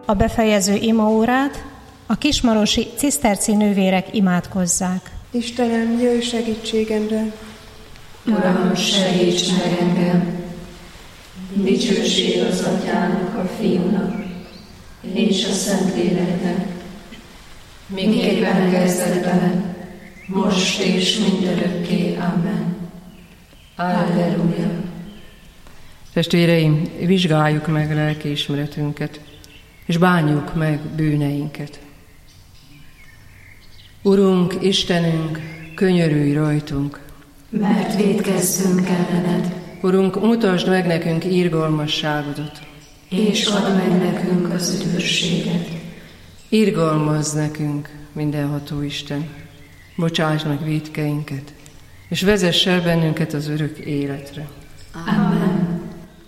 a befejező imaórát a kismarosi ciszterci nővérek imádkozzák. Istenem, jöjj segítségemre! Uram, segíts meg engem! Dicsőség az Atyának, a Fiúnak és a Szentléleknek, miképpen kezdetben, most és mindörökké. Amen. Alleluja! Testvéreim, vizsgáljuk meg lelkiismeretünket, és bánjuk meg bűneinket. Urunk, Istenünk, könyörülj rajtunk, mert vétkeztünk ellened. Urunk, mutasd meg nekünk irgalmasságodat, és add meg nekünk az üdvösséget. Irgalmazz nekünk, mindenható Isten, bocsásd meg vétkeinket, és vezess el bennünket az örök életre. Amen.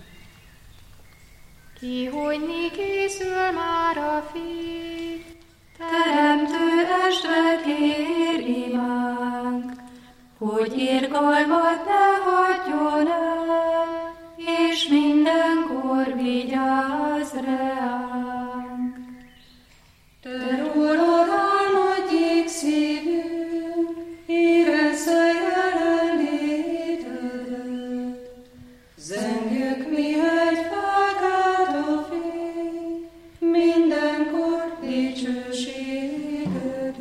Kihújni készül már a Fiú, Teremtő estre kér imánk, hogy irgalmat ne hagyjon el, és mindenkor vigyázz ránk. Te rólad álmodjék szívünk, érezze jelenlétedet. Zengjük mi egy felkelt a fény, mindenkor dicsőségedet.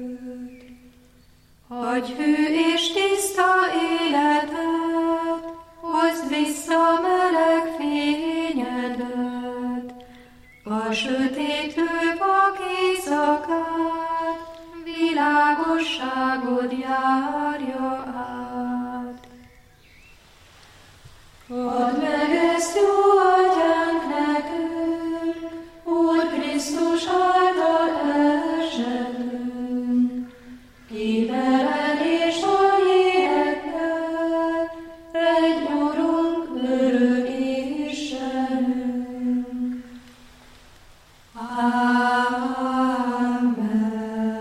Hagyj hű és tiszta életet, hozd vissza meleg fényedet, a sötétlő vak éjszakát, világosságod járja át. Add meg ezt, jó Atyánk, nekünk, Úr Krisztus által esetünk, ki veled és a lélekkel, egy Urunk, örök Istenünk. Amen.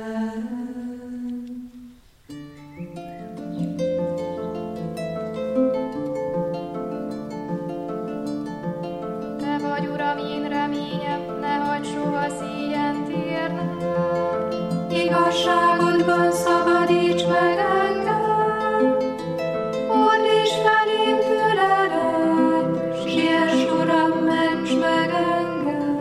Te vagy, Uram, én reményem, ne hagyd soha szíjent érnem. Igazságodban szabadíts meg engem, fordíts felém füledet, siess, Uram, ments meg engem.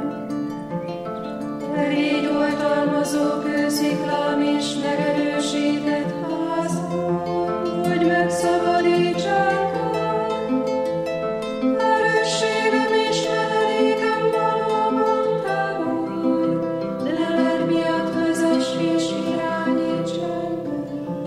Te légy oltalmazó kősziklám és megerősített házam, hogy megszabadíts engem. Erősségem és menedékem valóban te vagy, de veled miatt vezess és irányíts engem.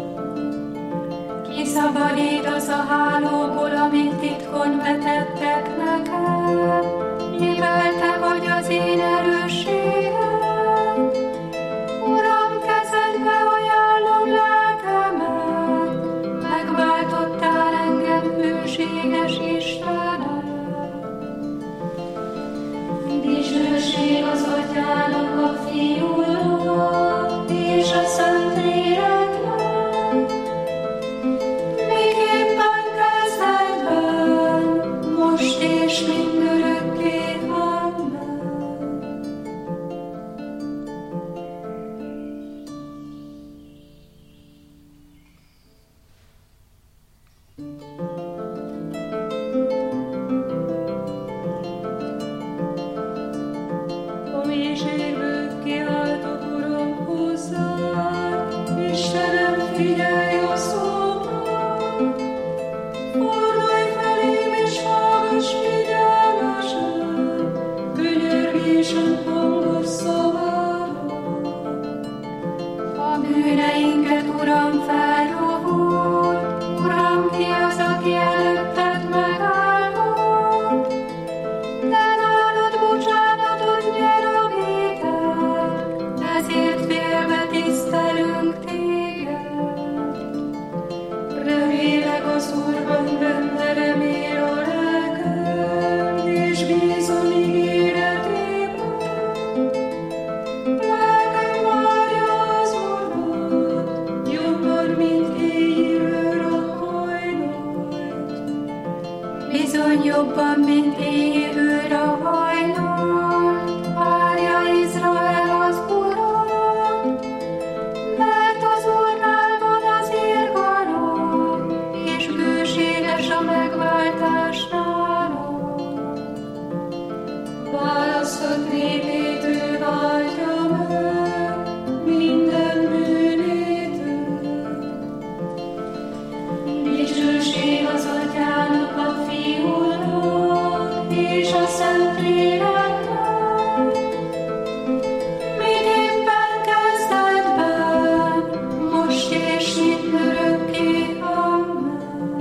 Kiszabadítasz a hálóból, amit titkon vetettek nekem, mivel te vagy az én erősségem. Uram, kezedbe ajánlom lelkemet, megváltottál engem, hűséges Istenem. Dicsőség az Atyának, a Fiúnak és a Szentléleknek, miképpen kezdetben, most és mindörökké. Amen. A mélységből kiáltott választott népét ő váltja meg minden bűnétől. Dicsőség az Atyának, a Fiúnak és a Szentléleknek, miképpen kezdetben, most és mindörökké. Amen.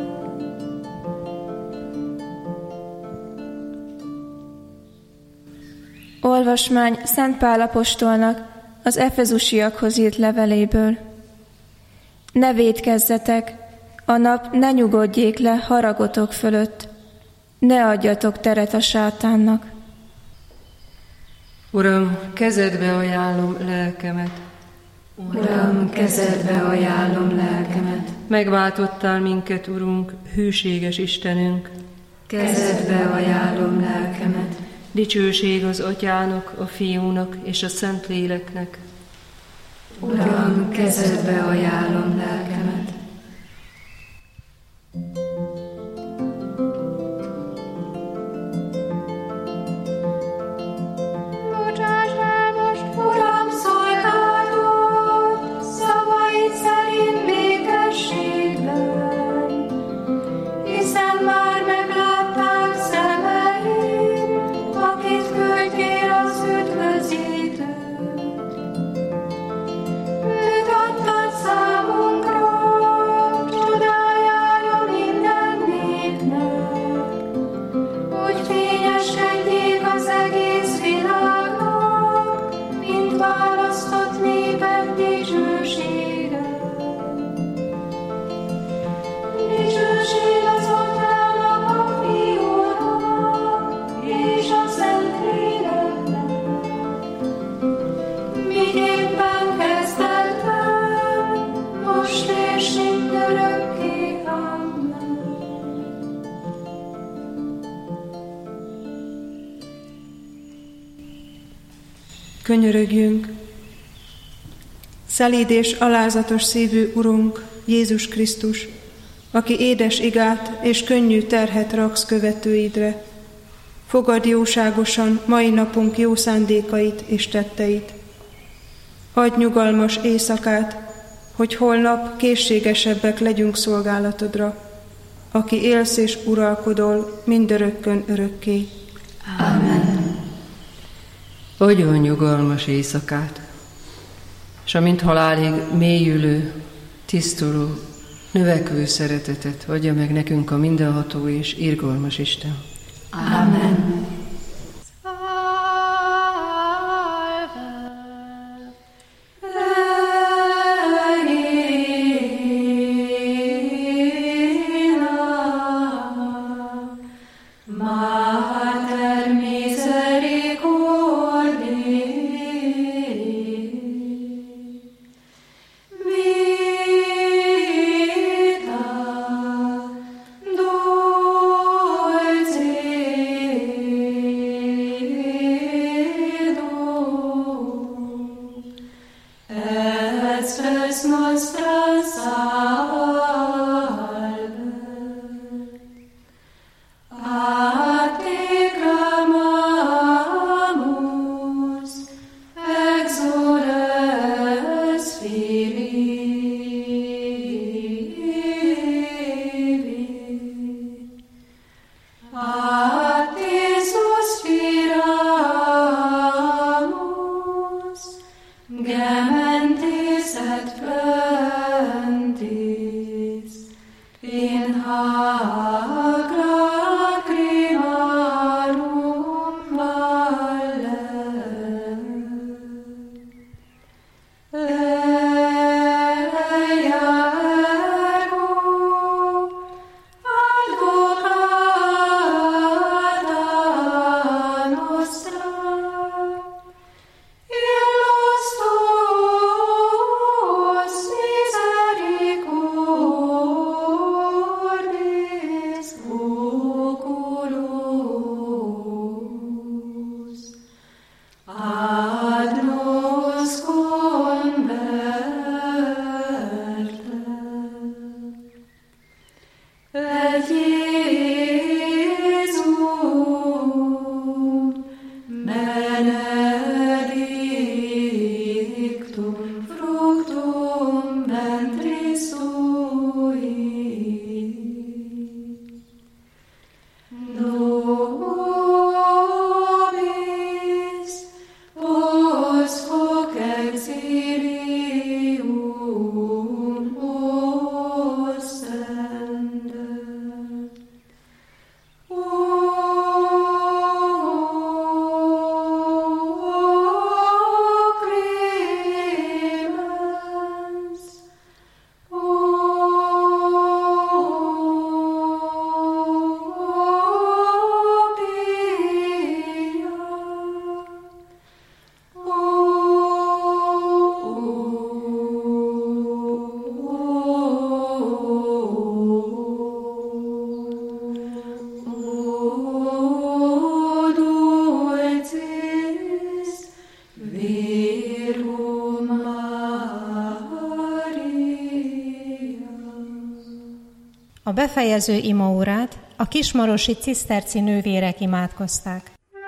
Olvasmány Szent Pál apostolnak az efezusiakhoz írt leveléből. Ne vétkezzetek, a nap ne nyugodjék le haragotok fölött, ne adjatok teret a sátánnak. Uram, kezedbe ajánlom lelkemet. Uram, kezedbe ajánlom lelkemet. Megváltottál minket, Urunk, hűséges Istenünk. Kezedbe ajánlom lelkemet. Dicsőség az Atyának, a Fiúnak és a Szentléleknek. Uram, kezedbe ajánlom lelkemet. Bocsáss el most, Uram, szolgálod, szavaid szerint békességben, hiszen már meglátták szemeim, akit küldjél az üdvözítőt. Őt adtad számunkra, csodájára minden népnek, hogy fényeskedjék az egész világnak, mint választott népek dicsősége. Dicsőség az Atyának, a Fiúnak és a Szentléleknek, miképpen kezdetben, most és mindörökké. Amen. Könyörögjünk! Szelíd és alázatos szívű Urunk, Jézus Krisztus, aki édes igát és könnyű terhet raksz követőidre, fogadd jóságosan mai napunk jó szándékait és tetteit. Adj nyugalmas éjszakát, hogy holnap készségesebbek legyünk szolgálatodra, aki élsz és uralkodol mindörökkön örökké. Amen. Adjon nyugalmas éjszakát, s amint halálig mélyülő, tisztuló, növekvő szeretetet adja meg nekünk a mindenható és irgalmas Isten. Amen. Vita, dolce A befejező imaórát a kismarosi ciszterci nővérek imádkozták.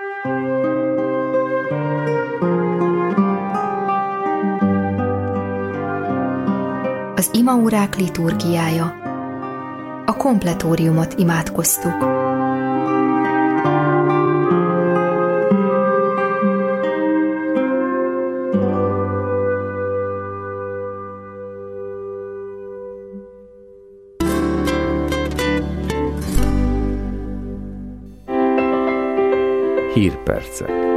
Az imaórák liturgiája. A kompletóriumot imádkoztuk. Hírpercek.